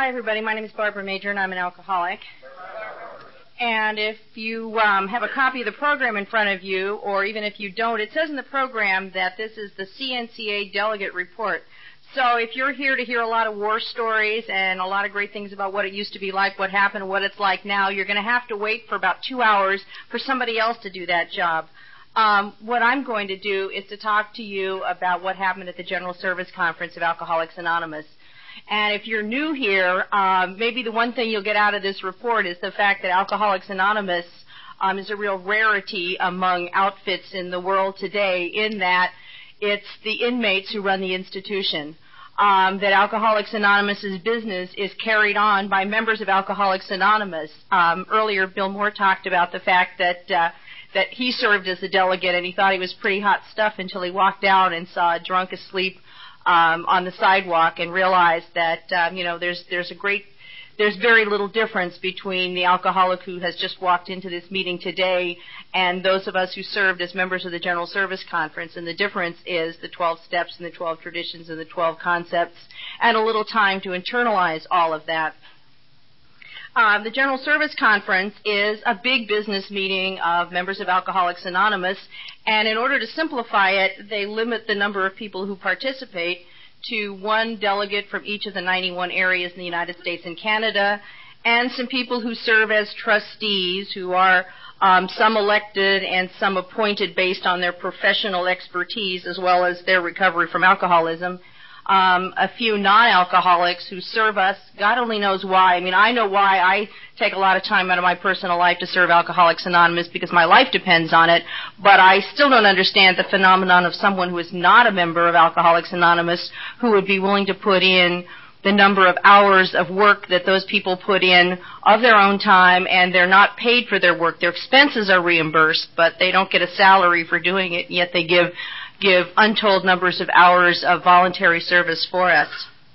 everybody. My name is Barbara Major, and I'm an alcoholic. And if you have a copy of the program in front of you, or even if you don't, it says in the program that this is the CNCA Delegate Report. So if you're here to hear a lot of war stories and a lot of great things about what it used to be like, what happened, what it's like now, you're going to have to wait for about 2 hours for somebody else to do that job. What I'm going to do is to talk to you about what happened at the General Service Conference of Alcoholics Anonymous. And if you're new here, maybe the one thing you'll get out of this report is the fact that Alcoholics Anonymous is a real rarity among outfits in the world today, in that it's the inmates who run the institution. That Alcoholics Anonymous' business is carried on by members of Alcoholics Anonymous. Earlier, Bill Moore talked about the fact that he served as the delegate, and he thought he was pretty hot stuff until he walked out and saw a drunk asleep on the sidewalk and realized that there's very little difference between the alcoholic who has just walked into this meeting today and those of us who served as members of the General Service Conference. And the difference is the 12 steps and the 12 traditions and the 12 concepts, and a little time to internalize all of that. The General Service Conference is a big business meeting of members of Alcoholics Anonymous, and in order to simplify it, they limit the number of people who participate to one delegate from each of the 91 areas in the United States and Canada, and some people who serve as trustees, who are some elected and some appointed based on their professional expertise as well as their recovery from alcoholism. A few non-alcoholics who serve us. God only knows why. I mean, I know why I take a lot of time out of my personal life to serve Alcoholics Anonymous, because my life depends on it, but I still don't understand the phenomenon of someone who is not a member of Alcoholics Anonymous who would be willing to put in the number of hours of work that those people put in of their own time, and they're not paid for their work. Their expenses are reimbursed, but they don't get a salary for doing it, yet they give untold numbers of hours of voluntary service for us.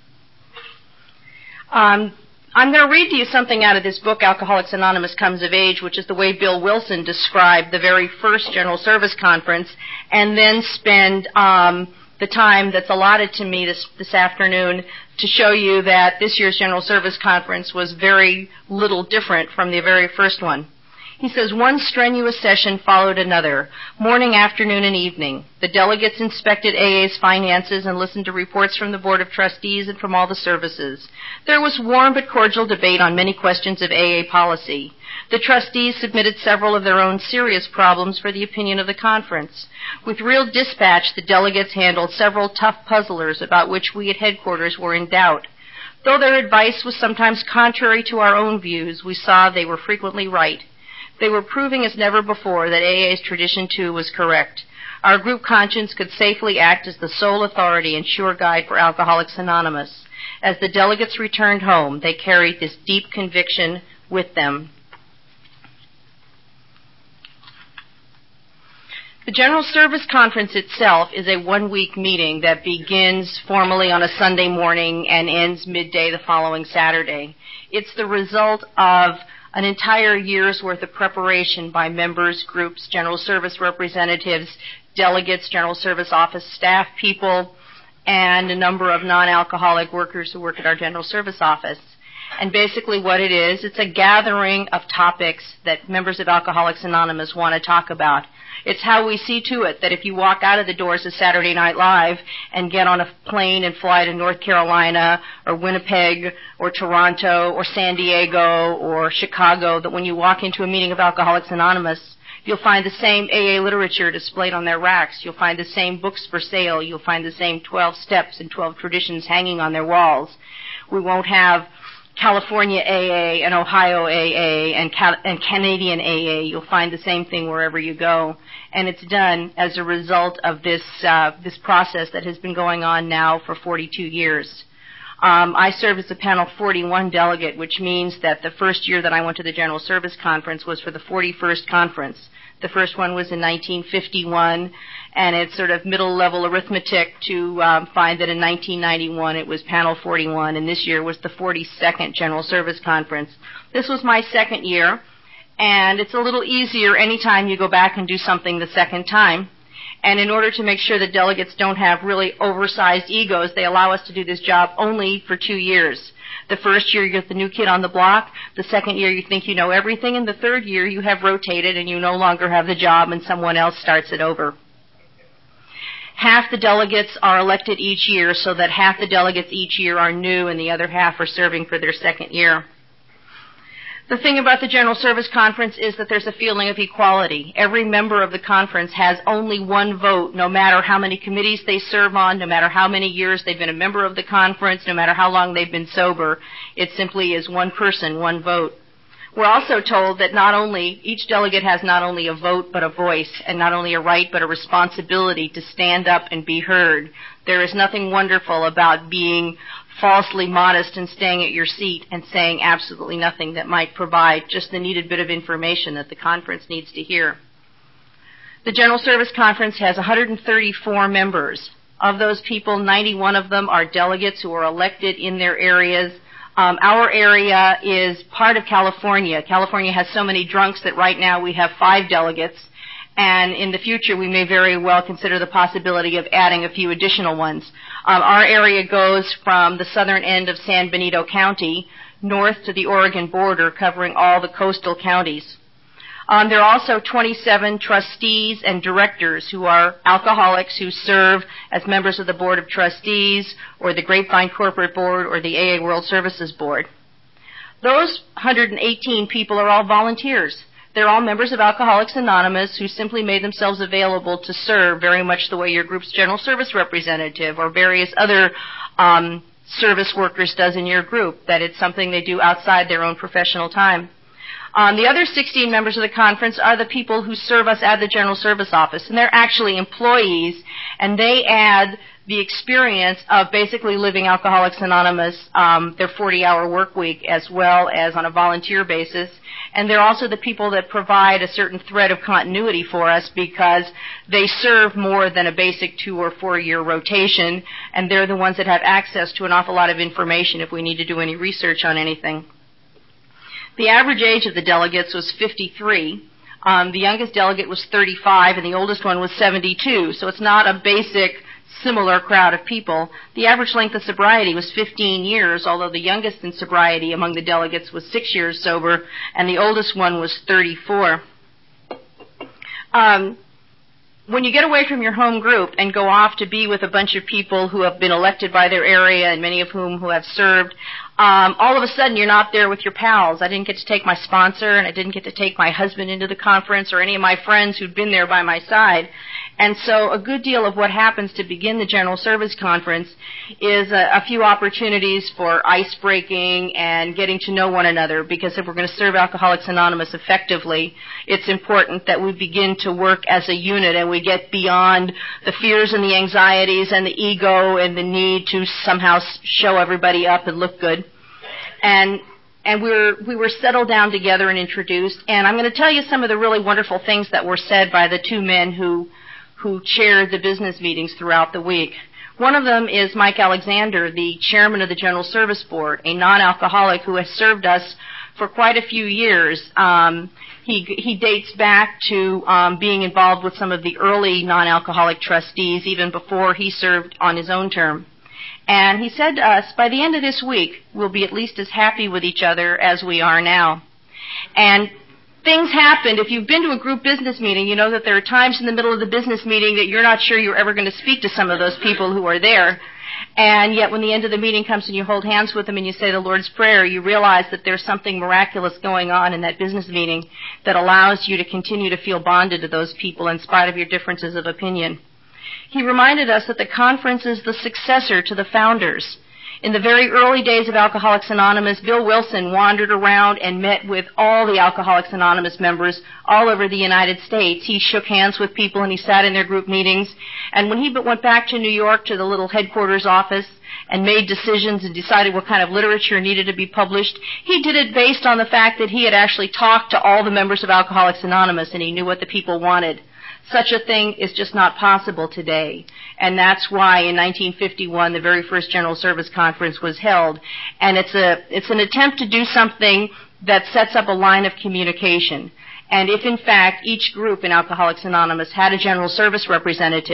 I'm going to read to you something out of this book, Alcoholics Anonymous Comes of Age, which is the way Bill Wilson described the very first General Service Conference, and then spend the time that's allotted to me this afternoon to show you that this year's General Service Conference was very little different from the very first one. He says, one strenuous session followed another, morning, afternoon, and evening. The delegates inspected AA's finances and listened to reports from the Board of Trustees and from all the services. There was warm but cordial debate on many questions of AA policy. The trustees submitted several of their own serious problems for the opinion of the conference. With real dispatch, the delegates handled several tough puzzlers about which we at headquarters were in doubt. Though their advice was sometimes contrary to our own views, we saw they were frequently right. They were proving as never before that AA's tradition, too, was correct. Our group conscience could safely act as the sole authority and sure guide for Alcoholics Anonymous. As the delegates returned home, they carried this deep conviction with them. The General Service Conference itself is a one-week meeting that begins formally on a Sunday morning and ends midday the following Saturday. It's the result of an entire year's worth of preparation by members, groups, General Service representatives, delegates, General Service office staff people, and a number of non-alcoholic workers who work at our General Service office. And basically what it is, it's a gathering of topics that members of Alcoholics Anonymous want to talk about. It's how we see to it that if you walk out of the doors of Saturday Night Live and get on a plane and fly to North Carolina or Winnipeg or Toronto or San Diego or Chicago, that when you walk into a meeting of Alcoholics Anonymous, you'll find the same AA literature displayed on their racks. You'll find the same books for sale. You'll find the same 12 steps and 12 traditions hanging on their walls. We won't have California AA and Ohio AA and Canadian AA. You'll find the same thing wherever you go. And it's done as a result of this process that has been going on now for 42 years. I served as a Panel 41 delegate, which means that the first year that I went to the General Service Conference was for the 41st conference. The first one was in 1951, and it's sort of middle-level arithmetic to find that in 1991 it was Panel 41, and this year was the 42nd General Service Conference. This was my second year, and it's a little easier anytime you go back and do something the second time. And in order to make sure that delegates don't have really oversized egos, they allow us to do this job only for 2 years. The first year, you're the new kid on the block. The second year, you think you know everything. And the third year, you have rotated and you no longer have the job and someone else starts it over. Half the delegates are elected each year, so that half the delegates each year are new and the other half are serving for their second year. The thing about the General Service Conference is that there's a feeling of equality. Every member of the conference has only one vote, no matter how many committees they serve on, no matter how many years they've been a member of the conference, no matter how long they've been sober. It simply is one person, one vote. We're also told that each delegate has not only a vote but a voice, and not only a right but a responsibility to stand up and be heard. There is nothing wonderful about being falsely modest and staying at your seat and saying absolutely nothing that might provide just the needed bit of information that the conference needs to hear. The General Service Conference has 134 members. Of those people, 91 of them are delegates who are elected in their areas. Our area is part of California. California has so many drunks that right now we have 5 delegates, and in the future we may very well consider the possibility of adding a few additional ones. Our area goes from the southern end of San Benito County north to the Oregon border, covering all the coastal counties. There are also 27 trustees and directors who are alcoholics who serve as members of the Board of Trustees or the Grapevine Corporate Board or the AA World Services Board. Those 118 people are all volunteers. They're all members of Alcoholics Anonymous who simply made themselves available to serve very much the way your group's general service representative or various other service workers does in your group, that it's something they do outside their own professional time. The other 16 members of the conference are the people who serve us at the General Service Office, and they're actually employees, and they add the experience of basically living Alcoholics Anonymous, their 40-hour work week, as well as on a volunteer basis. And they're also the people that provide a certain thread of continuity for us because they serve more than a basic 2 or 4 year rotation, and they're the ones that have access to an awful lot of information if we need to do any research on anything. The average age of the delegates was 53. The youngest delegate was 35, and the oldest one was 72. So it's not a basic, similar crowd of people. The average length of sobriety was 15 years, although the youngest in sobriety among the delegates was 6 years sober, and the oldest one was 34. When you get away from your home group and go off to be with a bunch of people who have been elected by their area and many of whom who have served, all of a sudden you're not there with your pals. I didn't get to take my sponsor, and I didn't get to take my husband into the conference or any of my friends who'd been there by my side. And so a good deal of what happens to begin the General Service Conference is a few opportunities for ice-breaking and getting to know one another, because if we're going to serve Alcoholics Anonymous effectively, it's important that we begin to work as a unit and we get beyond the fears and the anxieties and the ego and the need to somehow show everybody up and look good. And we were settled down together and introduced, and I'm going to tell you some of the really wonderful things that were said by the 2 men who chaired the business meetings throughout the week. One of them is Mike Alexander, the chairman of the General Service Board, a non-alcoholic who has served us for quite a few years. He dates back to being involved with some of the early non-alcoholic trustees, even before he served on his own term. And he said to us, by the end of this week, we'll be at least as happy with each other as we are now. And things happened. If you've been to a group business meeting, you know that there are times in the middle of the business meeting that you're not sure you're ever going to speak to some of those people who are there. And yet when the end of the meeting comes and you hold hands with them and you say the Lord's Prayer, you realize that there's something miraculous going on in that business meeting that allows you to continue to feel bonded to those people in spite of your differences of opinion. He reminded us that the conference is the successor to the founders. In the very early days of Alcoholics Anonymous, Bill Wilson wandered around and met with all the Alcoholics Anonymous members all over the United States. He shook hands with people and he sat in their group meetings. And when he went back to New York to the little headquarters office and made decisions and decided what kind of literature needed to be published, he did it based on the fact that he had actually talked to all the members of Alcoholics Anonymous and he knew what the people wanted. Such a thing is just not possible today. And that's why in 1951 the very first General Service Conference was held. And it's an attempt to do something that sets up a line of communication. And if in fact each group in Alcoholics Anonymous had a General Service representative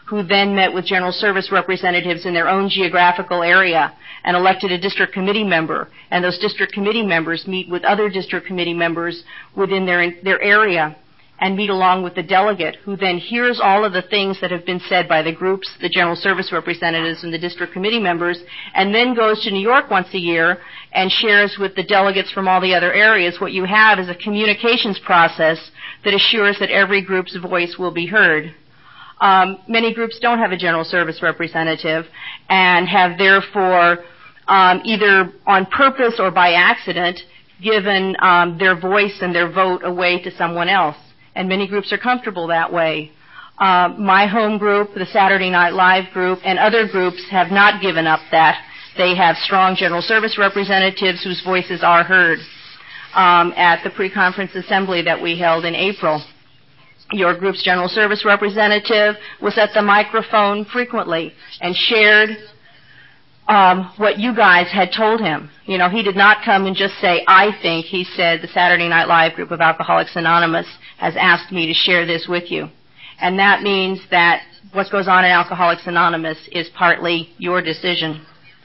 who then met with general service representatives in their own geographical area and elected a district committee member. And those district committee members meet with other district committee members within their area and meet along with the delegate, who then hears all of the things that have been said by the groups, the general service representatives, and the district committee members, and then goes to New York once a year and shares with the delegates from all the other areas. What you have is a communications process that assures that every group's voice will be heard. Many groups don't have a general service representative and have therefore either on purpose or by accident given their voice and their vote away to someone else. And many groups are comfortable that way. My home group, the Saturday Night Live group, and other groups have not given up that. They have strong general service representatives whose voices are heard at the pre-conference assembly that we held in April. Your group's general service representative was at the microphone frequently and shared what you guys had told him. You know, he did not come and just say, I think. He said, the Saturday Night Live group of Alcoholics Anonymous has asked me to share this with you. And that means that what goes on in Alcoholics Anonymous is partly your decision.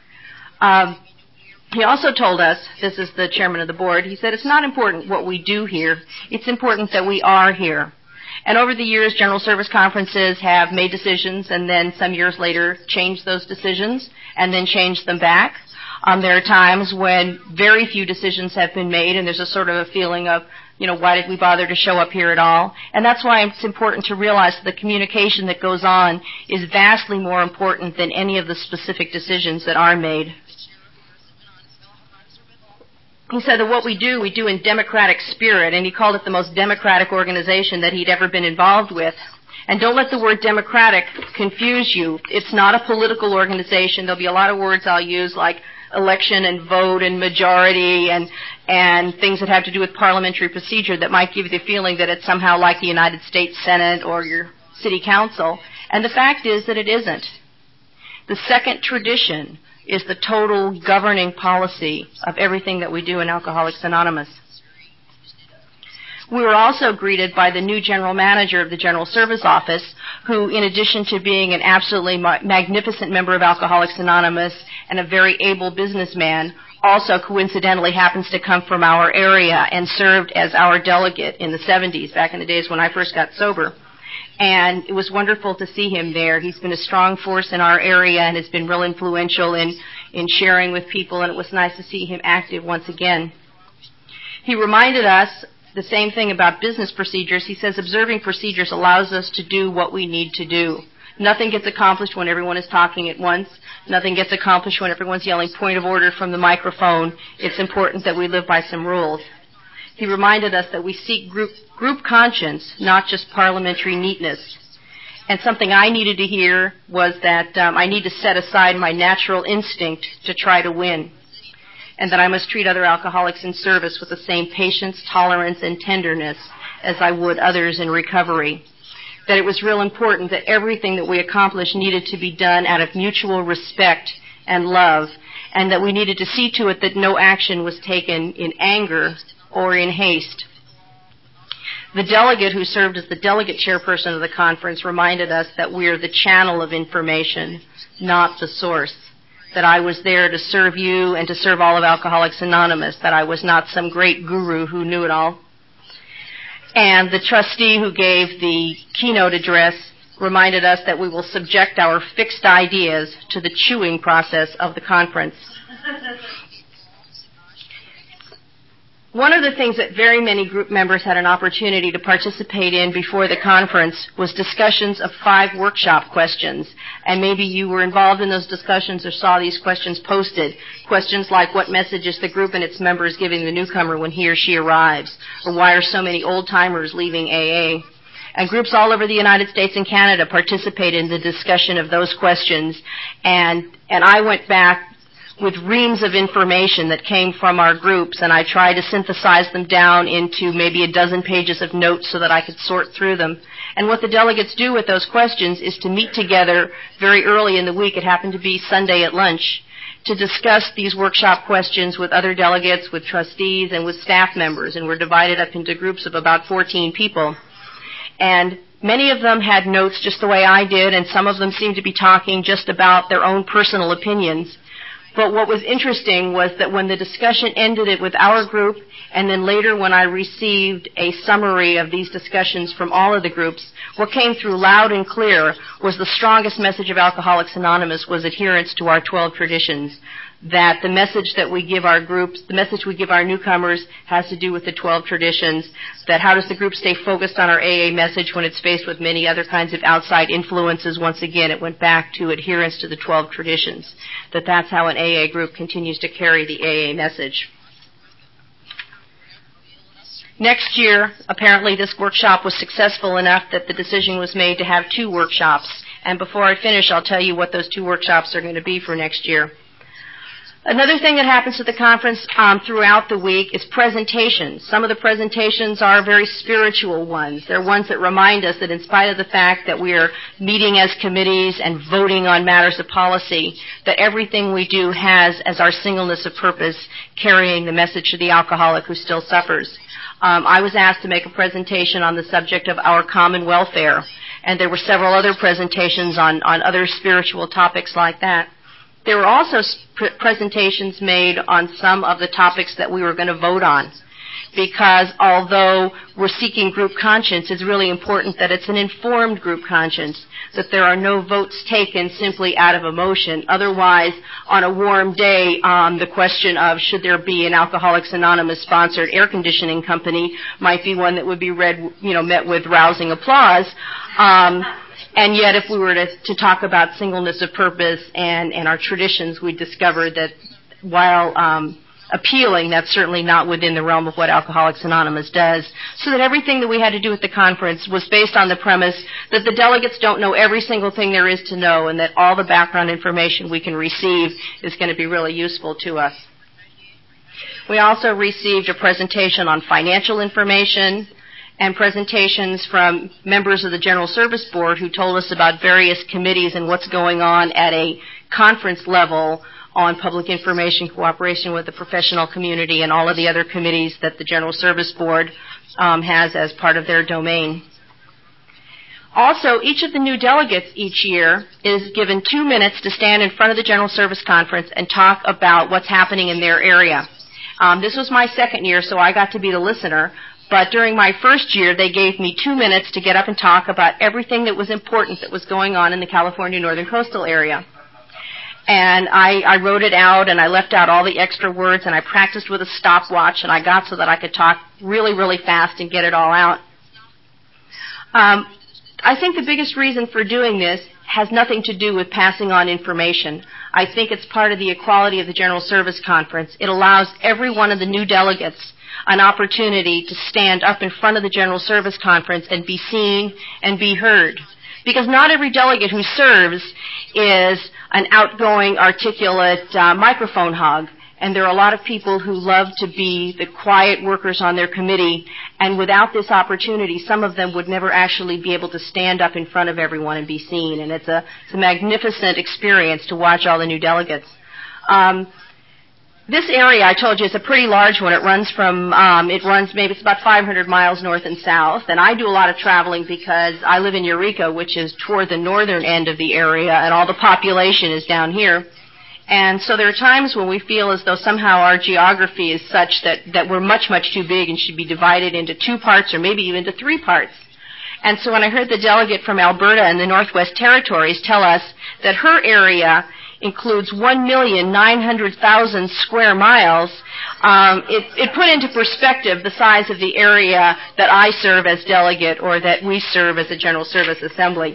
He also told us, this is the chairman of the board, he said, it's not important what we do here. It's important that we are here. And over the years, general service conferences have made decisions and then some years later changed those decisions and then changed them back. There are times when very few decisions have been made and there's a sort of a feeling of, you know, why did we bother to show up here at all? And that's why it's important to realize that the communication that goes on is vastly more important than any of the specific decisions that are made. He said that what we do in democratic spirit, and he called it the most democratic organization that he'd ever been involved with. And don't let the word democratic confuse you. It's not a political organization. There'll be a lot of words I'll use like election and vote and majority and things that have to do with parliamentary procedure that might give you the feeling that it's somehow like the United States Senate or your city council. And the fact is that it isn't. The second tradition is the total governing policy of everything that we do in Alcoholics Anonymous. We were also greeted by the new general manager of the General Service Office, who, in addition to being an absolutely magnificent member of Alcoholics Anonymous and a very able businessman, also coincidentally happens to come from our area and served as our delegate in the 70s, back in the days when I first got sober. And it was wonderful to see him there. He's been a strong force in our area and has been real influential in sharing with people, and it was nice to see him active once again. He reminded us the same thing about business procedures. He says observing procedures allows us to do what we need to do. Nothing gets accomplished when everyone is talking at once. Nothing gets accomplished when everyone's yelling point of order from the microphone. It's important that we live by some rules. He reminded us that we seek group conscience, not just parliamentary neatness. And something I needed to hear was that I need to set aside my natural instinct to try to win, and that I must treat other alcoholics in service with the same patience, tolerance, and tenderness as I would others in recovery. That it was real important that everything that we accomplished needed to be done out of mutual respect and love, and that we needed to see to it that no action was taken in anger or in haste. The delegate who served as the delegate chairperson of the conference reminded us that we are the channel of information, not the source. That I was there to serve you and to serve all of Alcoholics Anonymous, that I was not some great guru who knew it all. And the trustee who gave the keynote address reminded us that we will subject our fixed ideas to the chewing process of the conference. One of the things that very many group members had an opportunity to participate in before the conference was discussions of 5 workshop questions. And maybe you were involved in those discussions or saw these questions posted. Questions like, what message is the group and its members giving the newcomer when he or she arrives? Or why are so many old-timers leaving AA? And groups all over the United States and Canada participated in the discussion of those questions. And I went back with reams of information that came from our groups, and I tried to synthesize them down into maybe a dozen pages of notes so that I could sort through them. And what the delegates do with those questions is to meet together very early in the week, it happened to be Sunday at lunch, to discuss these workshop questions with other delegates, with trustees, and with staff members, and we're divided up into groups of about 14 people. And Many of them had notes just the way I did, and some of them seemed to be talking just about their own personal opinions. But what was interesting was that when the discussion ended it with our group, and then later when I received a summary of these discussions from all of the groups, what came through loud and clear was the strongest message of Alcoholics Anonymous was adherence to our 12 traditions. That the message that we give our groups, the message we give our newcomers has to do with the 12 traditions, that how does the group stay focused on our AA message when it's faced with many other kinds of outside influences. Once again, it went back to adherence to the 12 traditions, that's how an AA group continues to carry the AA message. Next year, apparently this workshop was successful enough that the decision was made to have 2 workshops. And before I finish, I'll tell you what those 2 workshops are going to be for next year. Another thing that happens at the conference throughout the week is presentations. Some of the presentations are very spiritual ones. They're ones that remind us that in spite of the fact that we are meeting as committees and voting on matters of policy, that everything we do has as our singleness of purpose carrying the message to the alcoholic who still suffers. I was asked to make a presentation on the subject of our common welfare, and there were several other presentations on other spiritual topics like that. There were also presentations made on some of the topics that we were going to vote on, because although we're seeking group conscience, it's really important that it's an informed group conscience, that there are no votes taken simply out of emotion. Otherwise, on a warm day, the question of should there be an Alcoholics Anonymous sponsored air conditioning company might be one that would be met with rousing applause. And yet, if we were to talk about singleness of purpose and our traditions, we discovered that while appealing, that's certainly not within the realm of what Alcoholics Anonymous does. So that everything that we had to do at the conference was based on the premise that the delegates don't know every single thing there is to know, and that all the background information we can receive is going to be really useful to us. We also received a presentation on financial information, and presentations from members of the General Service Board who told us about various committees and what's going on at a conference level on public information cooperation with the professional community and all of the other committees that the General Service Board has as part of their domain. Also, each of the new delegates each year is given 2 minutes to stand in front of the General Service Conference and talk about what's happening in their area. This was my second year, so I got to be the listener. But during my first year, they gave me 2 minutes to get up and talk about everything that was important that was going on in the California Northern Coastal area. And I wrote it out, and I left out all the extra words, and I practiced with a stopwatch, and I got so that I could talk really, really fast and get it all out. I think the biggest reason for doing this has nothing to do with passing on information. I think it's part of the equality of the General Service Conference. It allows every one of the new delegates an opportunity to stand up in front of the General Service Conference and be seen and be heard. Because not every delegate who serves is an outgoing, articulate microphone hog. And there are a lot of people who love to be the quiet workers on their committee, and without this opportunity, some of them would never actually be able to stand up in front of everyone and be seen. And it's a magnificent experience to watch all the new delegates. This area, I told you, is a pretty large one. It runs maybe it's about 500 miles north and south. And I do a lot of traveling because I live in Eureka, which is toward the northern end of the area, and all the population is down here. And so there are times when we feel as though somehow our geography is such that we're much, much too big and should be divided into 2 parts or maybe even to 3 parts. And so when I heard the delegate from Alberta and the Northwest Territories tell us that her area includes 1,900,000 square miles, it put into perspective the size of the area that I serve as delegate or that we serve as a General Service Assembly.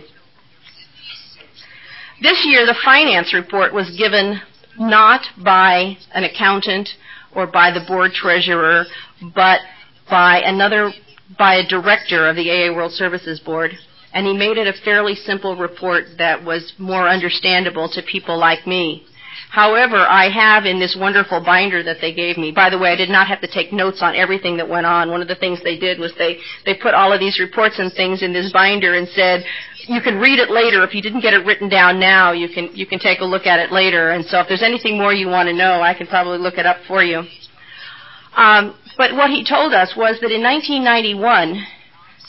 This year, the finance report was given not by an accountant or by the board treasurer, but by a director of the AA World Services Board. And he made it a fairly simple report that was more understandable to people like me. However, I have in this wonderful binder that they gave me, by the way, I did not have to take notes on everything that went on. One of the things they did was they put all of these reports and things in this binder and said, you can read it later. If you didn't get it written down now, you can take a look at it later. And so if there's anything more you want to know, I can probably look it up for you. But what he told us was that in 1991,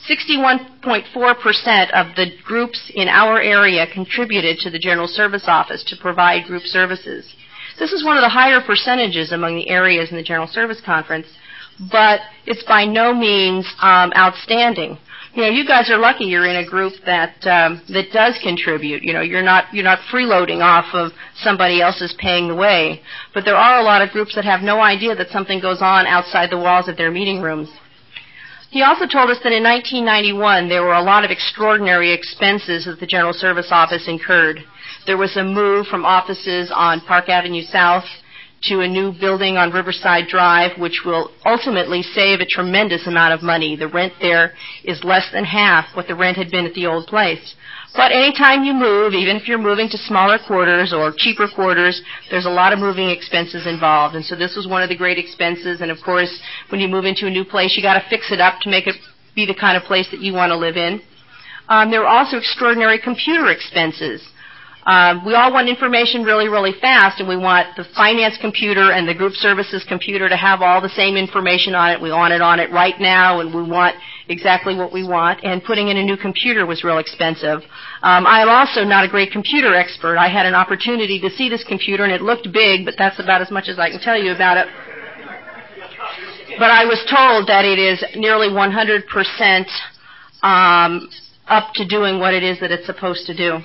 61.4% of the groups in our area contributed to the General Service Office to provide group services. This is one of the higher percentages among the areas in the General Service Conference, but it's by no means outstanding. You know, you guys are lucky you're in a group that does contribute. You know, you're not freeloading off of somebody else's paying the way. But there are a lot of groups that have no idea that something goes on outside the walls of their meeting rooms. He also told us that in 1991 there were a lot of extraordinary expenses that the General Service Office incurred. There was a move from offices on Park Avenue South to a new building on Riverside Drive, which will ultimately save a tremendous amount of money. The rent there is less than half what the rent had been at the old place. But any time you move, even if you're moving to smaller quarters or cheaper quarters, there's a lot of moving expenses involved. And so this was one of the great expenses. And of course, when you move into a new place, you got to fix it up to make it be the kind of place that you want to live in. There were also extraordinary computer expenses. We all want information really, really fast, and we want the finance computer and the group services computer to have all the same information on it. We want it on it right now, and we want exactly what we want, and putting in a new computer was real expensive. I am also not a great computer expert. I had an opportunity to see this computer, and it looked big, but that's about as much as I can tell you about it. But I was told that it is nearly 100% up to doing what it is that it's supposed to do.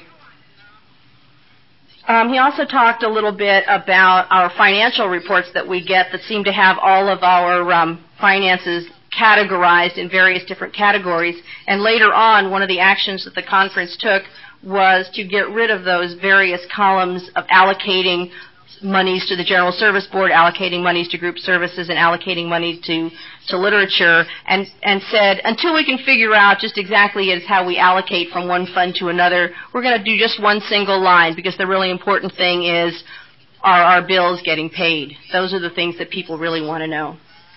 He also talked a little bit about our financial reports that we get that seem to have all of our finances categorized in various different categories. And later on, one of the actions that the conference took was to get rid of those various columns of allocating monies to the General Service Board, allocating monies to group services, and allocating money to literature, and said, until we can figure out just exactly as how we allocate from one fund to another, we're going to do just one single line, because the really important thing is, are our bills getting paid? Those are the things that people really want to know.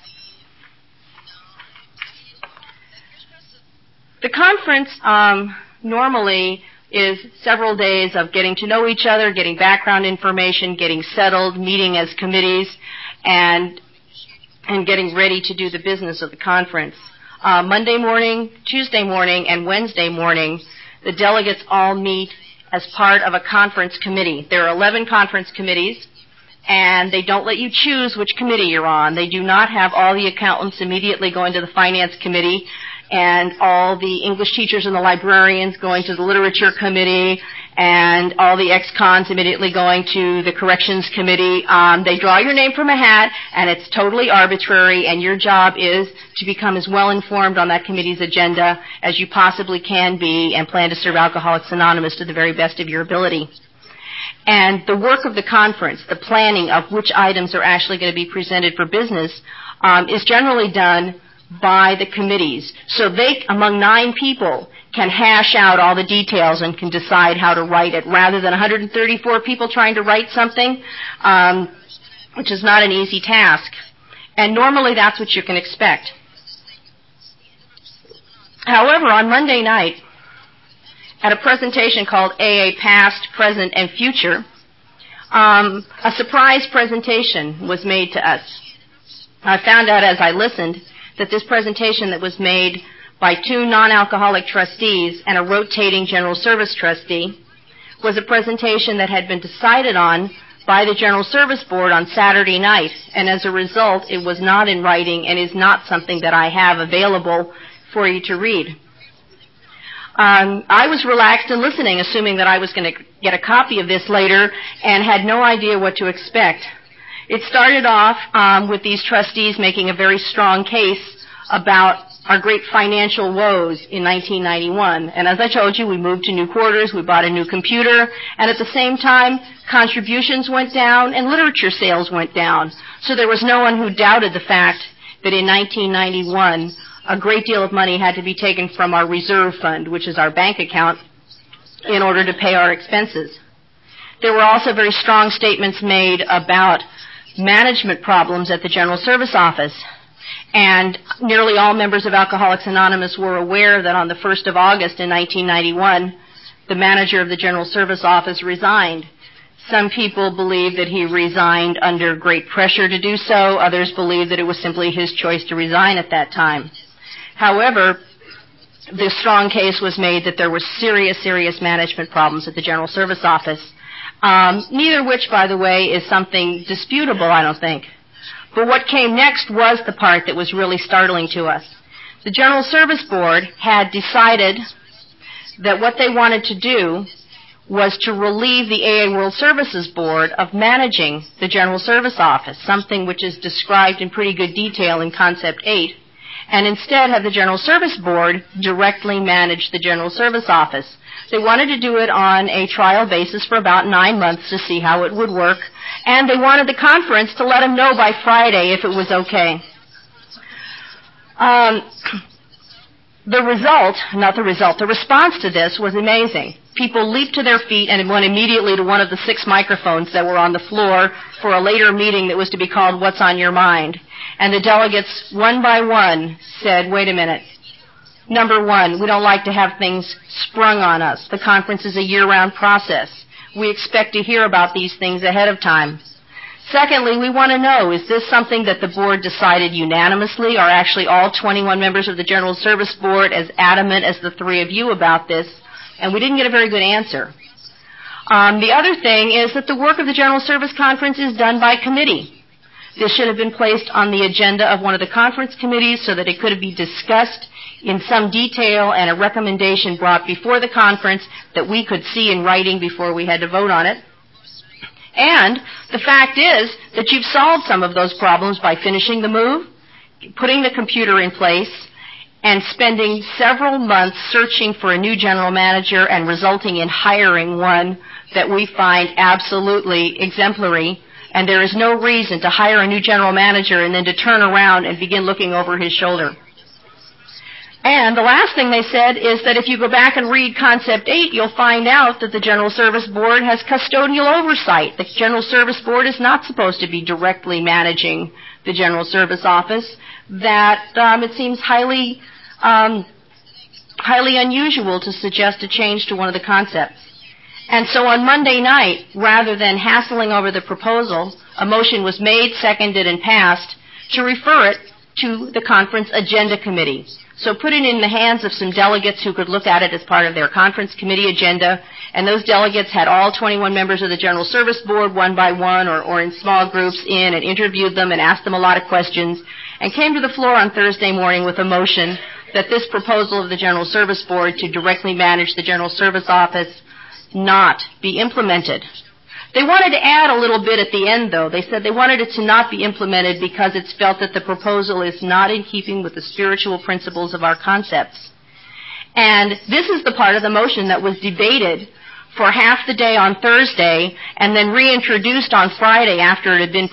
The conference normally is several days of getting to know each other, getting background information, getting settled, meeting as committees, and getting ready to do the business of the conference. Monday morning, Tuesday morning, and Wednesday morning, the delegates all meet as part of a conference committee. There are 11 conference committees, and they don't let you choose which committee you're on. They do not have all the accountants immediately going to the finance committee, and all the English teachers and the librarians going to the literature committee, and all the ex-cons immediately going to the corrections committee. They draw your name from a hat, and it's totally arbitrary, and your job is to become as well informed on that committee's agenda as you possibly can be, and plan to serve Alcoholics Anonymous to the very best of your ability. And the work of the conference, the planning of which items are actually going to be presented for business, is generally done by the committees. So they, among 9 people, can hash out all the details and can decide how to write it, rather than 134 people trying to write something, which is not an easy task. And normally that's what you can expect. However, on Monday night, at a presentation called AA Past, Present, and Future, a surprise presentation was made to us. I found out as I listened that this presentation that was made by 2 non-alcoholic trustees and a rotating General Service trustee was a presentation that had been decided on by the General Service Board on Saturday night, and as a result, it was not in writing and is not something that I have available for you to read. I was relaxed and listening, assuming that I was going to get a copy of this later, and had no idea what to expect. It started off with these trustees making a very strong case about our great financial woes in 1991. And as I told you, we moved to new quarters, we bought a new computer, and at the same time, contributions went down and literature sales went down. So there was no one who doubted the fact that in 1991, a great deal of money had to be taken from our reserve fund, which is our bank account, in order to pay our expenses. There were also very strong statements made about management problems at the General Service Office. And nearly all members of Alcoholics Anonymous were aware that on the 1st of August in 1991, the manager of the General Service Office resigned. Some people believe that he resigned under great pressure to do so. Others believe that it was simply his choice to resign at that time. However, the strong case was made that there were serious management problems at the General Service Office, neither of which, by the way, is something disputable, I don't think. But what came next was the part that was really startling to us. The General Service Board had decided that what they wanted to do was to relieve the AA World Services Board of managing the General Service Office, something which is described in pretty good detail in Concept 8, and instead have the General Service Board directly manage the General Service Office. They wanted to do it on a trial basis for about 9 months to see how it would work, and they wanted the conference to let them know by Friday if it was okay. The response to this was amazing. People leaped to their feet and went immediately to one of the 6 microphones that were on the floor for a later meeting that was to be called What's on Your Mind? And the delegates, one by one, said, wait a minute. Number one, we don't like to have things sprung on us. The conference is a year-round process. We expect to hear about these things ahead of time. Secondly, we want to know, is this something that the board decided unanimously? Are actually all 21 members of the General Service Board as adamant as the 3 of you about this? And we didn't get a very good answer. The other thing is that the work of the General Service Conference is done by committee. This should have been placed on the agenda of one of the conference committees so that it could be discussed in some detail and a recommendation brought before the conference that we could see in writing before we had to vote on it. And the fact is that you've solved some of those problems by finishing the move, putting the computer in place, and spending several months searching for a new general manager and resulting in hiring one that we find absolutely exemplary. And there is no reason to hire a new general manager and then to turn around and begin looking over his shoulder. And the last thing they said is that if you go back and read Concept 8, you'll find out that the General Service Board has custodial oversight. The General Service Board is not supposed to be directly managing the General Service Office, that it seems highly unusual to suggest a change to one of the concepts. And so on Monday night, rather than hassling over the proposal, a motion was made, seconded, and passed to refer it to the conference agenda committee. So put it in the hands of some delegates who could look at it as part of their conference committee agenda, and those delegates had all 21 members of the General Service Board, one by one or in small groups in, and interviewed them and asked them a lot of questions, and came to the floor on Thursday morning with a motion that this proposal of the General Service Board to directly manage the General Service Office not be implemented. They wanted to add a little bit at the end, though. They said they wanted it to not be implemented because it's felt that the proposal is not in keeping with the spiritual principles of our concepts. And this is the part of the motion that was debated for half the day on Thursday and then reintroduced on Friday after it had been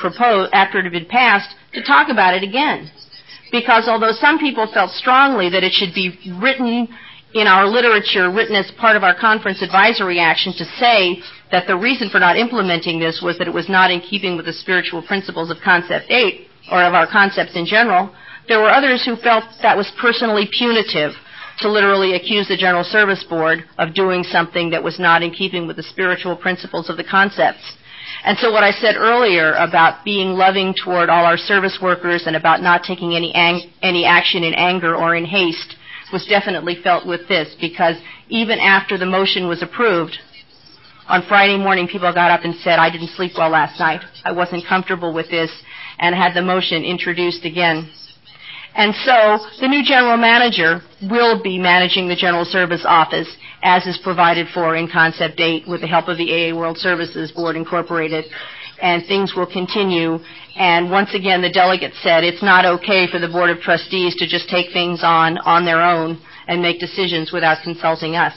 passed to talk about it again. Because although some people felt strongly that it should be written in our literature, written as part of our conference advisory action to say that the reason for not implementing this was that it was not in keeping with the spiritual principles of Concept 8, or of our concepts in general, there were others who felt that was personally punitive to literally accuse the General Service Board of doing something that was not in keeping with the spiritual principles of the concepts. And so what I said earlier about being loving toward all our service workers and about not taking any action in anger or in haste was definitely felt with this, because even after the motion was approved, on Friday morning people got up and said, I didn't sleep well last night. I wasn't comfortable with this, and had the motion introduced again. And so the new general manager will be managing the General Service Office as is provided for in Concept 8 with the help of the AA World Services Board Incorporated, and things will continue. And once again, the delegates said it's not okay for the Board of Trustees to just take things on their own and make decisions without consulting us.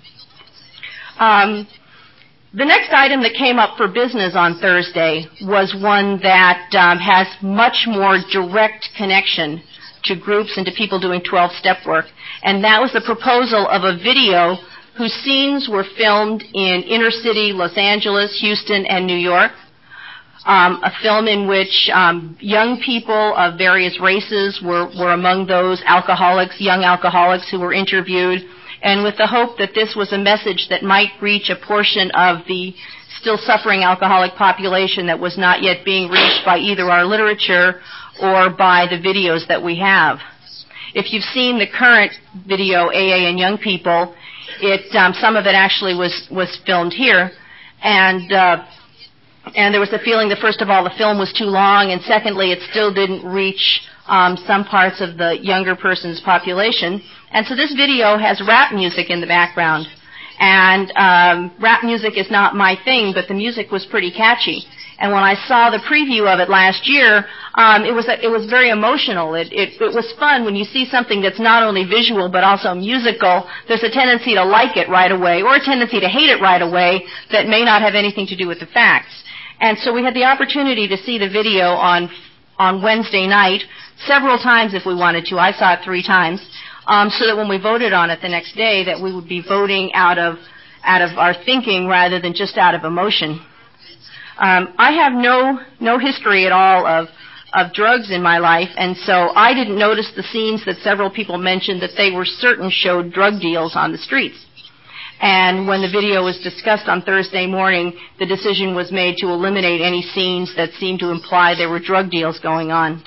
The next item that came up for business on Thursday was one that has much more direct connection to groups and to people doing 12-step work, and that was the proposal of a video whose scenes were filmed in inner-city Los Angeles, Houston, and New York. A film in which young people of various races were among those young alcoholics who were interviewed, and with the hope that this was a message that might reach a portion of the still suffering alcoholic population that was not yet being reached by either our literature or by the videos that we have. If you've seen the current video, AA and Young People, some of it actually was filmed here, and there was the feeling that, first of all, the film was too long, and secondly, it still didn't reach some parts of the younger person's population. And so this video has rap music in the background. And rap music is not my thing, but the music was pretty catchy. And when I saw the preview of it last year, it was very emotional. It was fun when you see something that's not only visual but also musical. There's a tendency to like it right away, or a tendency to hate it right away that may not have anything to do with the facts. And so we had the opportunity to see the video on Wednesday night several times if we wanted to. I saw it 3 times, so that when we voted on it the next day, that we would be voting out of our thinking rather than just out of emotion. I have no history at all of drugs in my life, and so I didn't notice the scenes that several people mentioned that they were certain showed drug deals on the streets. And when the video was discussed on Thursday morning, the decision was made to eliminate any scenes that seemed to imply there were drug deals going on.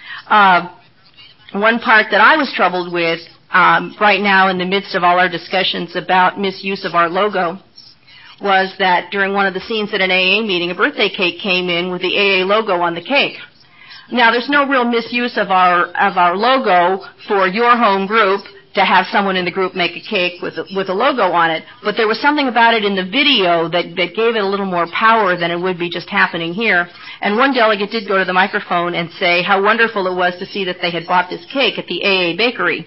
One part that I was troubled with right now in the midst of all our discussions about misuse of our logo was that during one of the scenes at an AA meeting, a birthday cake came in with the AA logo on the cake. Now, there's no real misuse of our logo for your home group to have someone in the group make a cake with a logo on it, but there was something about it in the video that gave it a little more power than it would be just happening here. And one delegate did go to the microphone and say how wonderful it was to see that they had bought this cake at the AA bakery.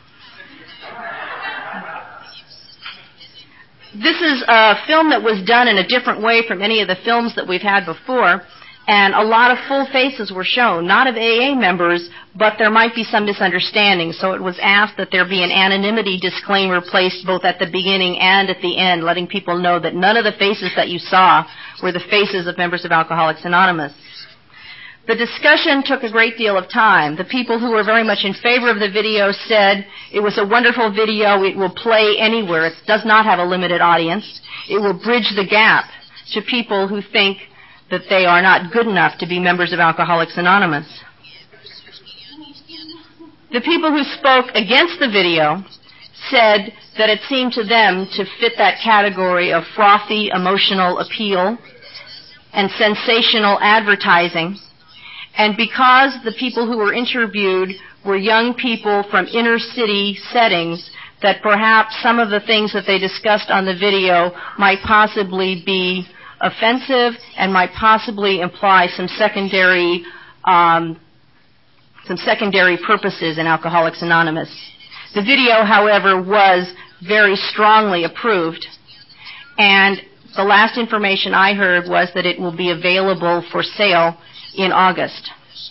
This is a film that was done in a different way from any of the films that we've had before, and a lot of full faces were shown, not of AA members, but there might be some misunderstanding, so it was asked that there be an anonymity disclaimer placed both at the beginning and at the end, letting people know that none of the faces that you saw were the faces of members of Alcoholics Anonymous. The discussion took a great deal of time. The people who were very much in favor of the video said it was a wonderful video, it will play anywhere, it does not have a limited audience, it will bridge the gap to people who think that they are not good enough to be members of Alcoholics Anonymous. The people who spoke against the video said that it seemed to them to fit that category of frothy emotional appeal and sensational advertising. And because the people who were interviewed were young people from inner city settings, that perhaps some of the things that they discussed on the video might possibly be offensive and might possibly imply some secondary purposes in Alcoholics Anonymous. The video, however, was very strongly approved, and the last information I heard was that it will be available for sale in August.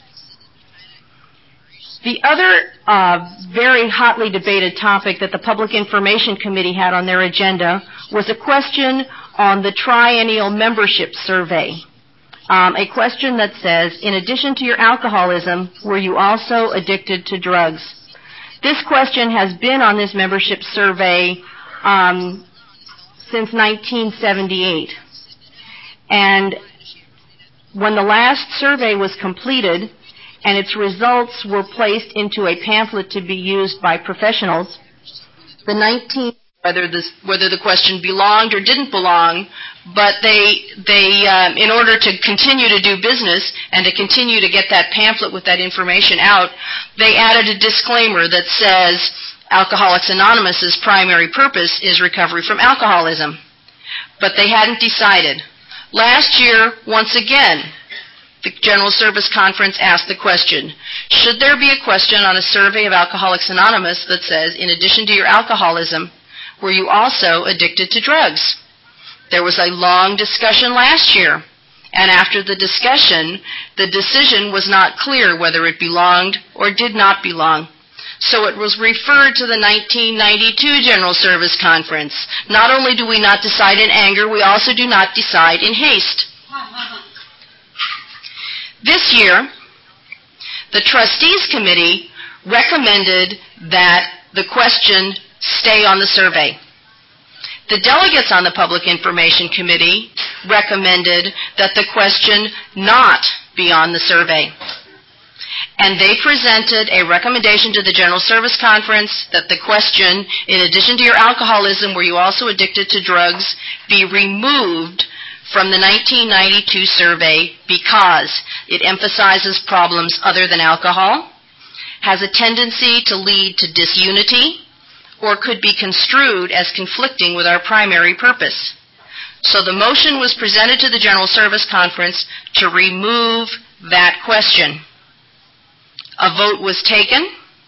The other very hotly debated topic that the Public Information Committee had on their agenda was a question on the triennial membership survey. A question that says, in addition to your alcoholism, were you also addicted to drugs? This question has been on this membership survey since 1978. And when the last survey was completed and its results were placed into a pamphlet to be used by professionals, whether the question belonged or didn't belong, but they in order to continue to do business and to continue to get that pamphlet with that information out, they added a disclaimer that says Alcoholics Anonymous's primary purpose is recovery from alcoholism. But they hadn't decided. Last year, once again, the General Service Conference asked the question, should there be a question on a survey of Alcoholics Anonymous that says, in addition to your alcoholism, were you also addicted to drugs? There was a long discussion last year, and after the discussion, the decision was not clear whether it belonged or did not belong. So it was referred to the 1992 General Service Conference. Not only do we not decide in anger, we also do not decide in haste. This year, the Trustees Committee recommended that the question stay on the survey. The delegates on the Public Information Committee recommended that the question not be on the survey. And they presented a recommendation to the General Service Conference that the question, in addition to your alcoholism, were you also addicted to drugs, be removed from the 1992 survey because it emphasizes problems other than alcohol, has a tendency to lead to disunity, or could be construed as conflicting with our primary purpose. So the motion was presented to the General Service Conference to remove that question. A vote was taken,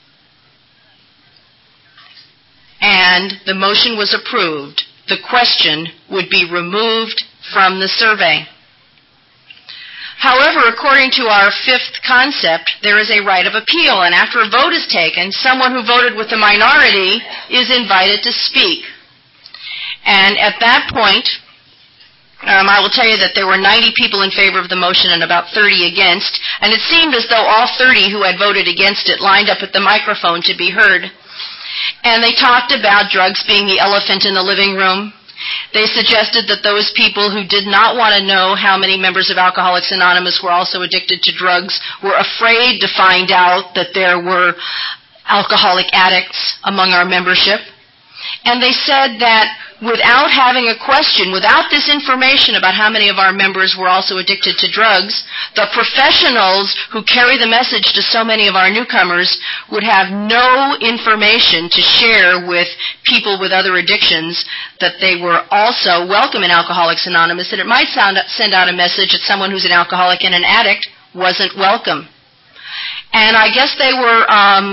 and the motion was approved. The question would be removed from the survey. However, according to our fifth concept, there is a right of appeal, and after a vote is taken, someone who voted with the minority is invited to speak. And at that point, I will tell you that there were 90 people in favor of the motion and about 30 against, and it seemed as though all 30 who had voted against it lined up at the microphone to be heard. And they talked about drugs being the elephant in the living room. They suggested that those people who did not want to know how many members of Alcoholics Anonymous were also addicted to drugs were afraid to find out that there were alcoholic addicts among our membership. And they said that without having a question, without this information about how many of our members were also addicted to drugs, the professionals who carry the message to so many of our newcomers would have no information to share with people with other addictions, that they were also welcome in Alcoholics Anonymous, and it might send out a message that someone who's an alcoholic and an addict wasn't welcome. And I guess they were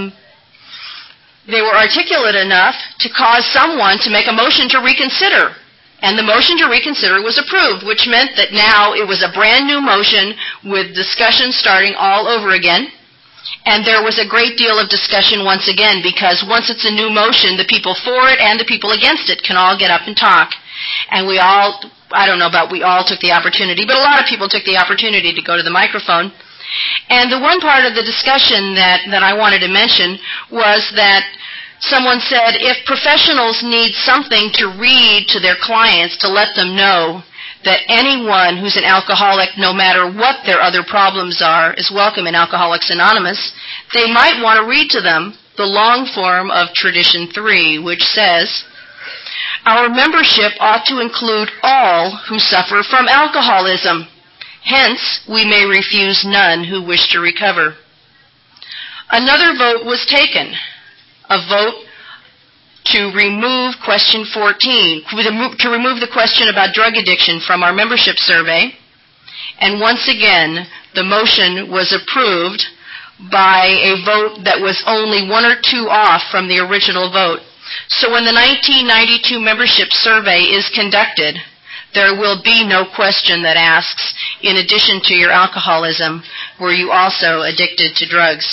articulate enough to cause someone to make a motion to reconsider. And the motion to reconsider was approved, which meant that now it was a brand new motion with discussion starting all over again. And there was a great deal of discussion once again, because once it's a new motion, the people for it and the people against it can all get up and talk. And we all, I don't know about we all took the opportunity, but a lot of people took the opportunity to go to the microphone. And the one part of the discussion that I wanted to mention was that someone said, if professionals need something to read to their clients to let them know that anyone who's an alcoholic, no matter what their other problems are, is welcome in Alcoholics Anonymous, they might want to read to them the long form of Tradition 3, which says, our membership ought to include all who suffer from alcoholism. Hence, we may refuse none who wish to recover. Another vote was taken, a vote to remove question 14, to remove the question about drug addiction from our membership survey. And once again, the motion was approved by a vote that was only 1 or 2 off from the original vote. So when the 1992 membership survey is conducted, there will be no question that asks, in addition to your alcoholism, were you also addicted to drugs?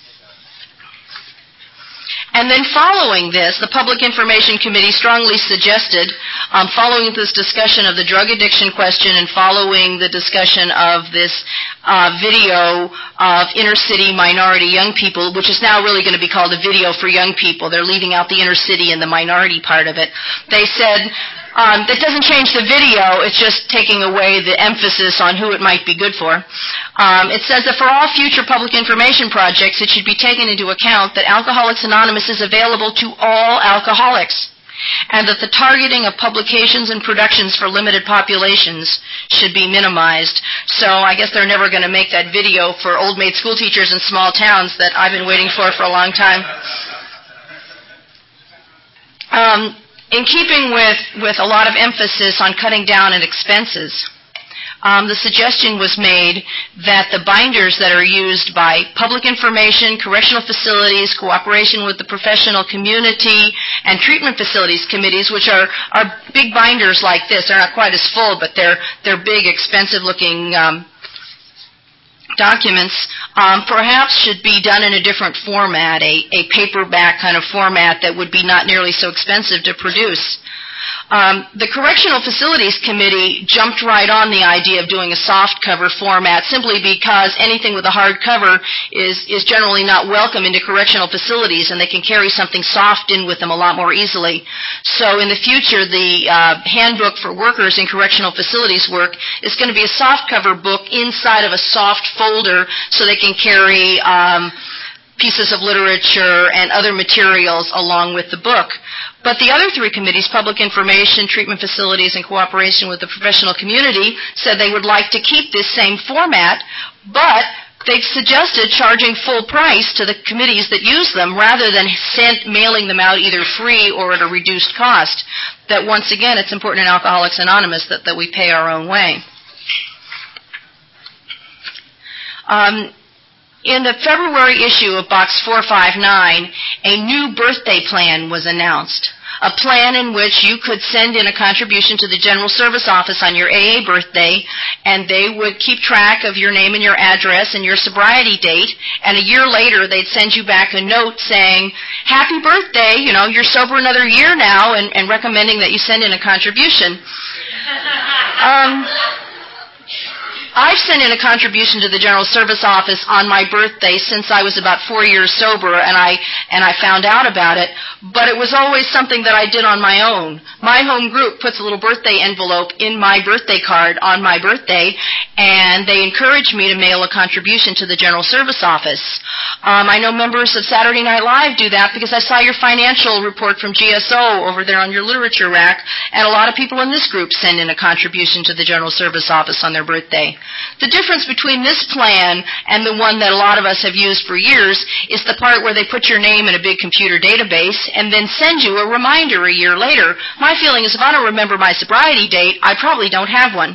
And then following this, the Public Information Committee strongly suggested, following this discussion of the drug addiction question and following the discussion of this video of inner-city minority young people, which is now really going to be called a video for young people. They're leaving out the inner city and the minority part of it. They said, that doesn't change the video, it's just taking away the emphasis on who it might be good for. It says that for all future public information projects, it should be taken into account that Alcoholics Anonymous is available to all alcoholics, and that the targeting of publications and productions for limited populations should be minimized. So I guess they're never going to make that video for old maid school teachers in small towns that I've been waiting for a long time. In keeping with a lot of emphasis on cutting down on expenses, the suggestion was made that the binders that are used by public information, correctional facilities, cooperation with the professional community, and treatment facilities committees, which are big binders like this. They're not quite as full, but they're big, expensive-looking documents, perhaps should be done in a different format, a paperback kind of format that would be not nearly so expensive to produce. The Correctional Facilities Committee jumped right on the idea of doing a soft cover format simply because anything with a hard cover is generally not welcome into correctional facilities, and they can carry something soft in with them a lot more easily. So in the future, the handbook for workers in correctional facilities work is going to be a soft cover book inside of a soft folder so they can carry pieces of literature and other materials along with the book. But the other three committees, Public Information, Treatment Facilities, and Cooperation with the Professional Community, said they would like to keep this same format, but they've suggested charging full price to the committees that use them rather than mailing them out either free or at a reduced cost. That once again, it's important in Alcoholics Anonymous that we pay our own way. In the February issue of Box 459, a new birthday plan was announced, a plan in which you could send in a contribution to the General Service Office on your AA birthday, and they would keep track of your name and your address and your sobriety date, and a year later they'd send you back a note saying, "Happy birthday, you're sober another year now," and recommending that you send in a contribution. I've sent in a contribution to the General Service Office on my birthday since I was about 4 years sober, and I found out about it, but it was always something that I did on my own. My home group puts a little birthday envelope in my birthday card on my birthday, and they encourage me to mail a contribution to the General Service Office. I know members of Saturday Night Live do that because I saw your financial report from GSO over there on your literature rack, and a lot of people in this group send in a contribution to the General Service Office on their birthday. The difference between this plan and the one that a lot of us have used for years is the part where they put your name in a big computer database and then send you a reminder a year later. My feeling is if I don't remember my sobriety date, I probably don't have one.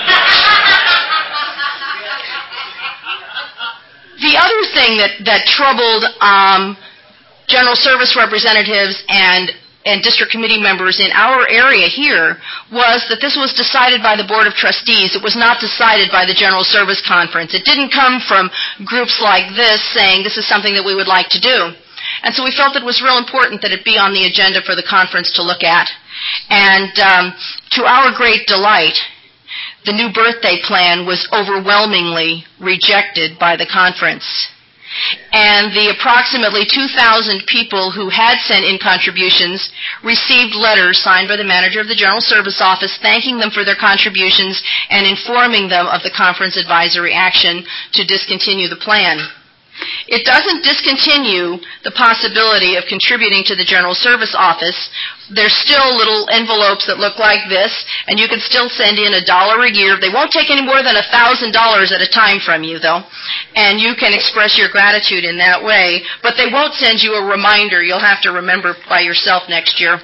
The other thing that troubled General Service representatives and district committee members in our area here was that this was decided by the Board of Trustees. It was not decided by the General Service Conference. It didn't come from groups like this saying this is something that we would like to do. And so we felt it was real important that it be on the agenda for the conference to look at. And to our great delight, the new birthday plan was overwhelmingly rejected by the conference. And the approximately 2,000 people who had sent in contributions received letters signed by the manager of the General Service Office thanking them for their contributions and informing them of the conference advisory action to discontinue the plan. It doesn't discontinue the possibility of contributing to the General Service Office. There's still little envelopes that look like this, and you can still send in $1 a year. They won't take any more than $1,000 at a time from you, though, and you can express your gratitude in that way, but they won't send you a reminder. You'll have to remember by yourself next year.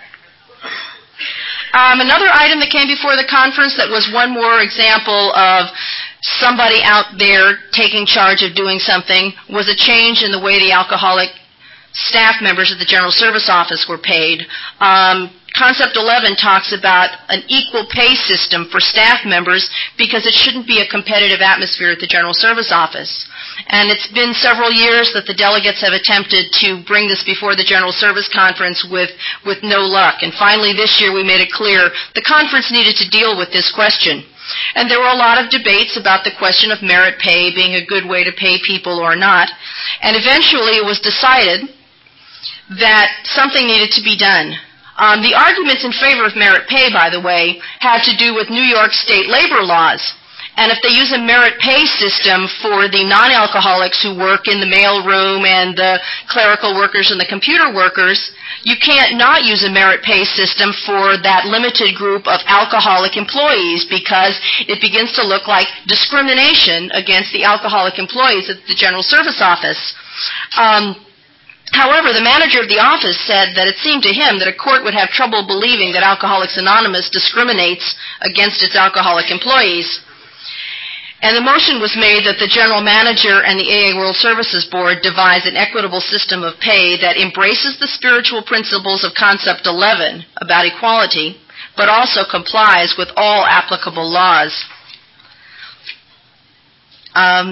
Another item that came before the conference that was one more example of somebody out there taking charge of doing something was a change in the way the alcoholic staff members of the General Service Office were paid. Concept 11 talks about an equal pay system for staff members because it shouldn't be a competitive atmosphere at the General Service Office. And it's been several years that the delegates have attempted to bring this before the General Service Conference with no luck. And finally this year we made it clear the conference needed to deal with this question. And there were a lot of debates about the question of merit pay being a good way to pay people or not. And eventually it was decided that something needed to be done. The arguments in favor of merit pay, by the way, had to do with New York state labor laws. And if they use a merit pay system for the non-alcoholics who work in the mail room and the clerical workers and the computer workers, you can't not use a merit pay system for that limited group of alcoholic employees because it begins to look like discrimination against the alcoholic employees at the General Service Office. However, the manager of the office said that it seemed to him that a court would have trouble believing that Alcoholics Anonymous discriminates against its alcoholic employees. And the motion was made that the general manager and the AA World Services Board devise an equitable system of pay that embraces the spiritual principles of Concept 11 about equality, but also complies with all applicable laws.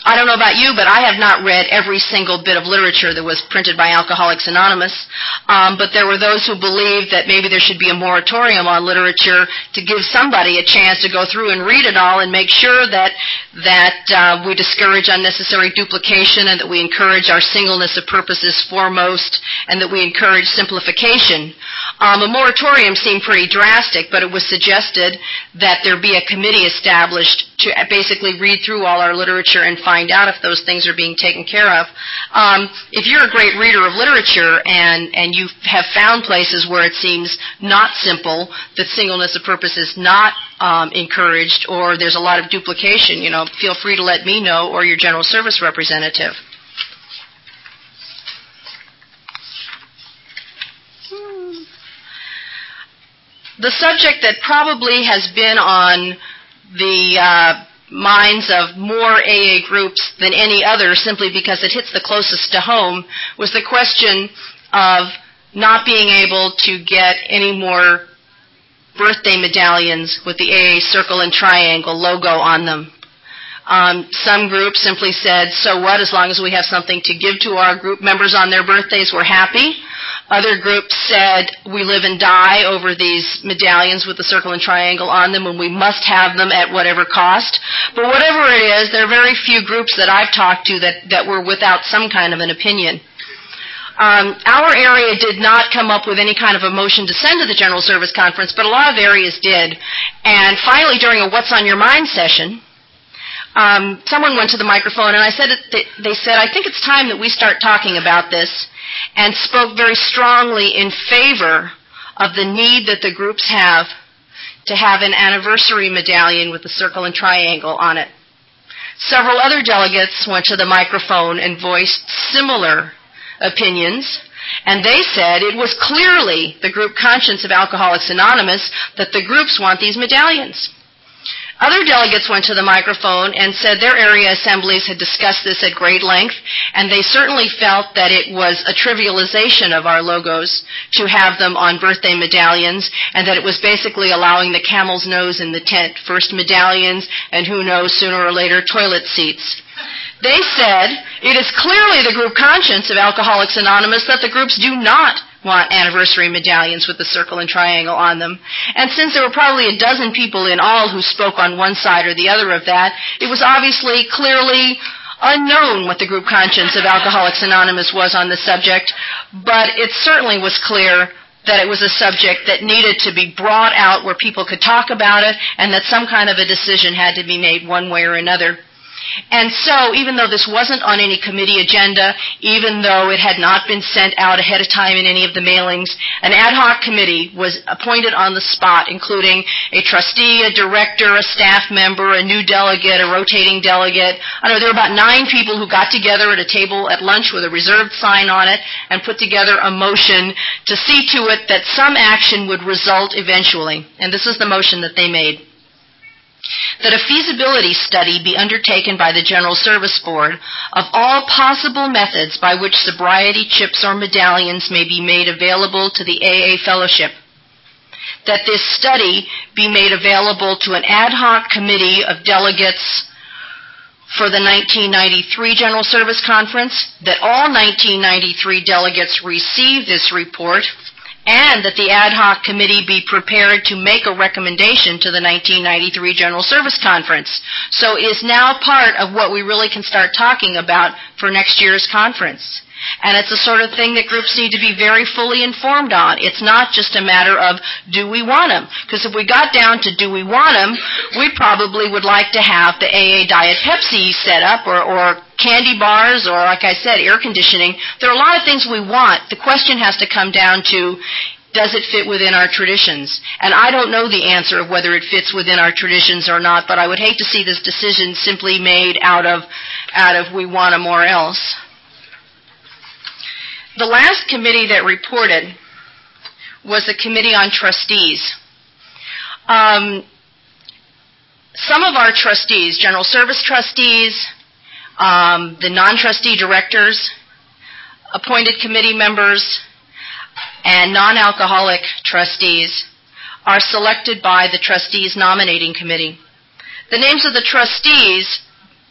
I don't know about you, but I have not read every single bit of literature that was printed by Alcoholics Anonymous, but there were those who believed that maybe there should be a moratorium on literature to give somebody a chance to go through and read it all and make sure that we discourage unnecessary duplication and that we encourage our singleness of purposes foremost and that we encourage simplification. A moratorium seemed pretty drastic, but it was suggested that there be a committee established to basically read through all our literature and find out if those things are being taken care of. If you're a great reader of literature and you have found places where it seems not simple, that singleness of purpose is not encouraged, or there's a lot of duplication, feel free to let me know or your general service representative. The subject that probably has been on the minds of more AA groups than any other, simply because it hits the closest to home, was the question of not being able to get any more birthday medallions with the AA circle and triangle logo on them. Some groups simply said, so what, as long as we have something to give to our group members on their birthdays, we're happy. Other groups said, we live and die over these medallions with the circle and triangle on them, and we must have them at whatever cost. But whatever it is, there are very few groups that I've talked to that were without some kind of an opinion. Our area did not come up with any kind of a motion to send to the General Service Conference, but a lot of areas did. And finally, during a What's on Your Mind session, someone went to the microphone, and they said, I think it's time that we start talking about this, and spoke very strongly in favor of the need that the groups have to have an anniversary medallion with the circle and triangle on it. Several other delegates went to the microphone and voiced similar opinions, and they said it was clearly the group conscience of Alcoholics Anonymous that the groups want these medallions. Other delegates went to the microphone and said their area assemblies had discussed this at great length, and they certainly felt that it was a trivialization of our logos to have them on birthday medallions, and that it was basically allowing the camel's nose in the tent, first medallions, and who knows, sooner or later, toilet seats. They said it is clearly the group conscience of Alcoholics Anonymous that the groups do not want anniversary medallions with the circle and triangle on them. And since there were probably a dozen people in all who spoke on one side or the other of that, it was obviously clearly unknown what the group conscience of Alcoholics Anonymous was on the subject, but it certainly was clear that it was a subject that needed to be brought out where people could talk about it, and that some kind of a decision had to be made one way or another. And so, even though this wasn't on any committee agenda, even though it had not been sent out ahead of time in any of the mailings, an ad hoc committee was appointed on the spot, including a trustee, a director, a staff member, a new delegate, a rotating delegate. There were about 9 people who got together at a table at lunch with a reserved sign on it and put together a motion to see to it that some action would result eventually. And this is the motion that they made. That a feasibility study be undertaken by the General Service Board of all possible methods by which sobriety chips or medallions may be made available to the AA Fellowship. That this study be made available to an ad hoc committee of delegates for the 1993 General Service Conference, that all 1993 delegates receive this report, and that the ad hoc committee be prepared to make a recommendation to the 1993 General Service Conference. So it is now part of what we really can start talking about for next year's conference. And it's the sort of thing that groups need to be very fully informed on. It's not just a matter of, do we want them? Because if we got down to do we want them, we probably would like to have the AA Diet Pepsi set up, or candy bars, or, like I said, air conditioning. There are a lot of things we want. The question has to come down to, does it fit within our traditions? And I don't know the answer of whether it fits within our traditions or not, but I would hate to see this decision simply made out of we want them or else. The last committee that reported was the Committee on Trustees. Some of our trustees, General Service trustees, the non-trustee directors, appointed committee members, and non-alcoholic trustees are selected by the Trustees Nominating Committee. The names of the trustees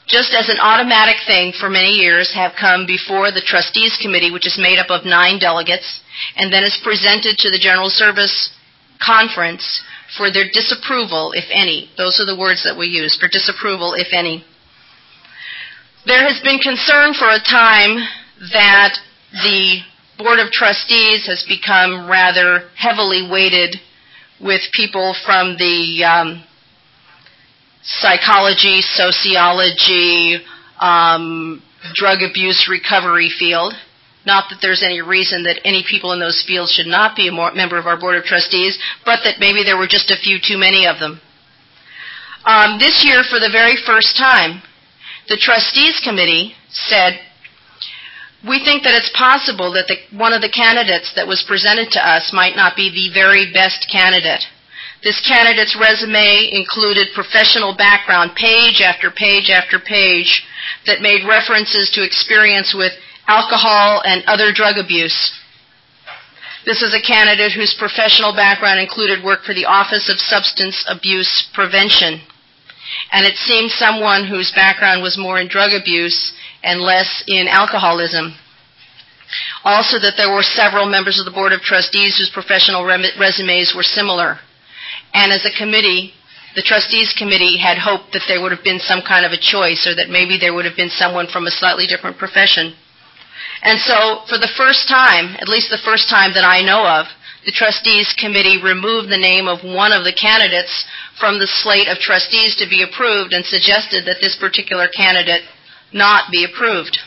just as an automatic thing for many years, have come before the Trustees Committee, which is made up of 9 delegates, and then is presented to the General Service Conference for their disapproval, if any. Those are the words that we use, for disapproval, if any. There has been concern for a time that the Board of Trustees has become rather heavily weighted with people from the psychology, sociology, drug abuse recovery field. Not that there's any reason that any people in those fields should not be a member of our Board of Trustees, but that maybe there were just a few too many of them. This year, for the very first time, the Trustees Committee said, we think that it's possible that one of the candidates that was presented to us might not be the very best candidate. This candidate's resume included professional background, page after page after page, that made references to experience with alcohol and other drug abuse. This is a candidate whose professional background included work for the Office of Substance Abuse Prevention. And it seemed someone whose background was more in drug abuse and less in alcoholism. Also that there were several members of the Board of Trustees whose professional resumes were similar. And as a committee, the Trustees Committee had hoped that there would have been some kind of a choice, or that maybe there would have been someone from a slightly different profession. And so, for the first time, at least the first time that I know of, the Trustees Committee removed the name of one of the candidates from the slate of trustees to be approved and suggested that this particular candidate not be approved.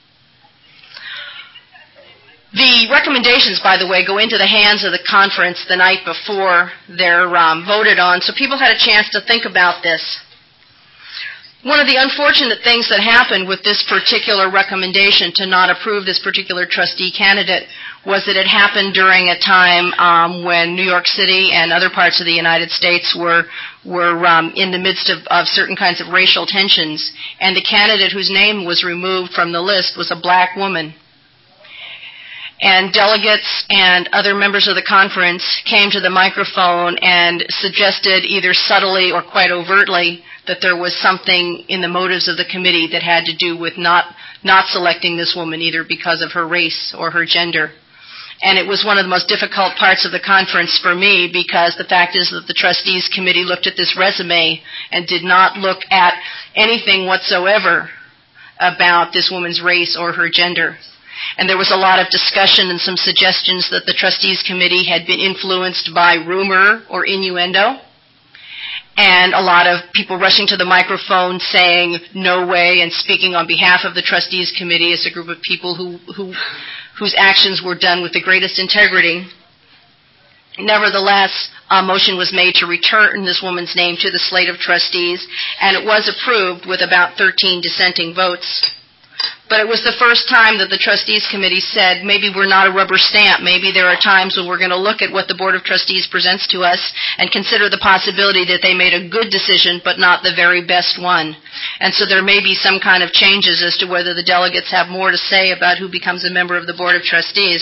The recommendations, by the way, go into the hands of the conference the night before they're voted on, so people had a chance to think about this. One of the unfortunate things that happened with this particular recommendation to not approve this particular trustee candidate was that it happened during a time when New York City and other parts of the United States were in the midst of certain kinds of racial tensions, and the candidate whose name was removed from the list was a black woman. And delegates and other members of the conference came to the microphone and suggested either subtly or quite overtly that there was something in the motives of the committee that had to do with not selecting this woman either because of her race or her gender. And it was one of the most difficult parts of the conference for me, because the fact is that the Trustees Committee looked at this resume and did not look at anything whatsoever about this woman's race or her gender. And there was a lot of discussion and some suggestions that the Trustees Committee had been influenced by rumor or innuendo. And a lot of people rushing to the microphone saying, no way, and speaking on behalf of the Trustees Committee as a group of people whose actions were done with the greatest integrity. Nevertheless, a motion was made to return this woman's name to the slate of trustees, and it was approved with about 13 dissenting votes. But it was the first time that the Trustees Committee said, maybe we're not a rubber stamp. Maybe there are times when we're going to look at what the Board of Trustees presents to us and consider the possibility that they made a good decision, but not the very best one. And so there may be some kind of changes as to whether the delegates have more to say about who becomes a member of the Board of Trustees.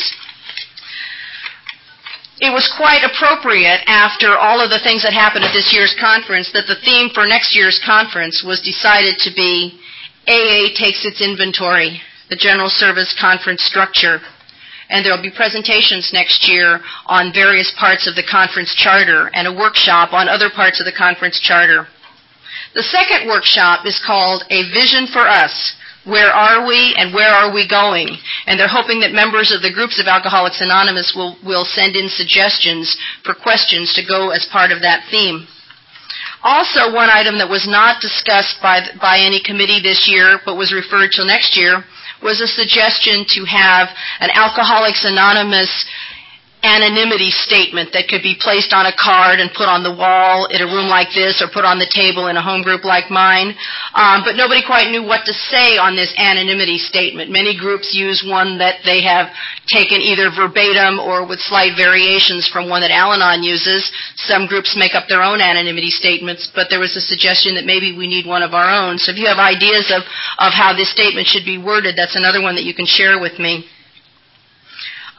It was quite appropriate, after all of the things that happened at this year's conference, that the theme for next year's conference was decided to be AA takes its inventory, the General Service Conference structure. And there will be presentations next year on various parts of the conference charter and a workshop on other parts of the conference charter. The second workshop is called A Vision for Us. Where are we and where are we going? And they're hoping that members of the groups of Alcoholics Anonymous will send in suggestions for questions to go as part of that theme. Also, one item that was not discussed by any committee this year, but was referred to next year, was a suggestion to have an Alcoholics Anonymous anonymity statement that could be placed on a card and put on the wall in a room like this or put on the table in a home group like mine. But nobody quite knew what to say on this anonymity statement. Many groups use one that they have taken either verbatim or with slight variations from one that Al-Anon uses. Some groups make up their own anonymity statements, but there was a suggestion that maybe we need one of our own. So if you have ideas of how this statement should be worded, that's another one that you can share with me.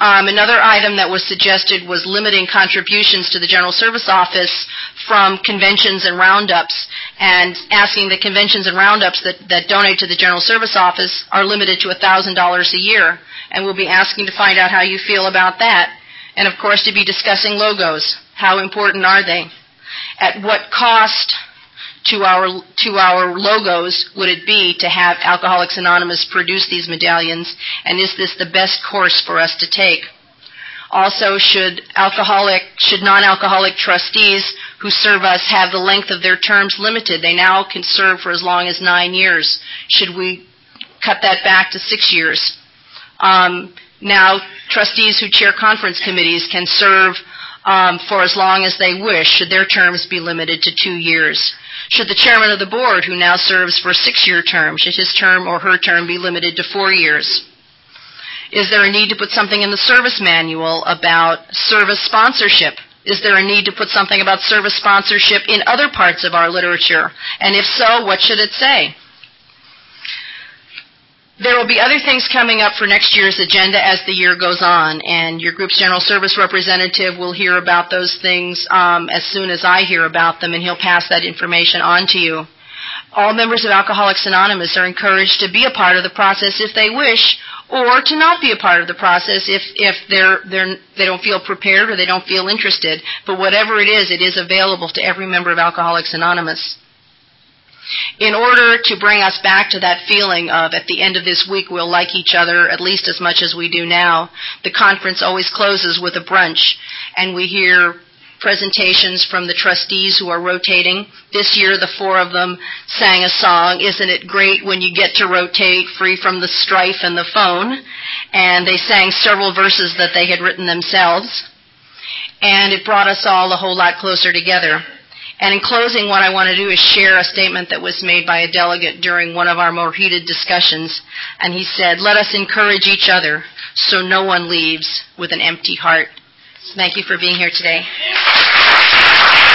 Another item that was suggested was limiting contributions to the General Service Office from conventions and roundups, and asking the conventions and roundups that donate to the General Service Office are limited to $1,000 a year. And we'll be asking to find out how you feel about that. And, of course, to be discussing logos. How important are they? At what cost to our logos would it be to have Alcoholics Anonymous produce these medallions, and is this the best course for us to take? Also, should non-alcoholic trustees who serve us have the length of their terms limited? They now can serve for as long as 9 years. Should we cut that back to 6 years? Now, trustees who chair conference committees can serve for as long as they wish. Should their terms be limited to 2 years? Should the chairman of the board, who now serves for a 6-year term, should his term or her term be limited to 4 years? Is there a need to put something in the service manual about service sponsorship? Is there a need to put something about service sponsorship in other parts of our literature? And if so, what should it say? There will be other things coming up for next year's agenda as the year goes on, and your group's general service representative will hear about those things as soon as I hear about them, and he'll pass that information on to you. All members of Alcoholics Anonymous are encouraged to be a part of the process if they wish, or to not be a part of the process if they don't feel prepared or they don't feel interested. But whatever it is available to every member of Alcoholics Anonymous. In order to bring us back to that feeling of at the end of this week we'll like each other at least as much as we do now, the conference always closes with a brunch, and we hear presentations from the trustees who are rotating. This year the 4 of them sang a song, Isn't It Great When You Get to Rotate, Free from the Strife and the Phone, and they sang several verses that they had written themselves, and it brought us all a whole lot closer together. And in closing, what I want to do is share a statement that was made by a delegate during one of our more heated discussions. And he said, let us encourage each other so no one leaves with an empty heart. Thank you for being here today.